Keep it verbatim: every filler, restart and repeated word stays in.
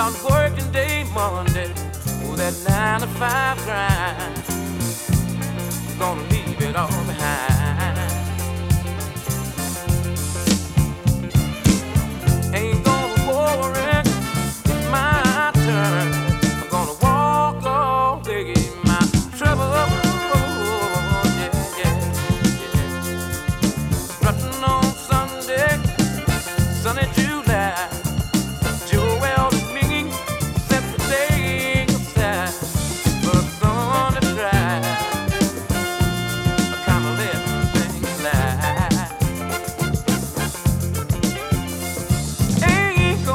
hard working day Monday, oh that nine to five grind, I'm gonna leave it all behind.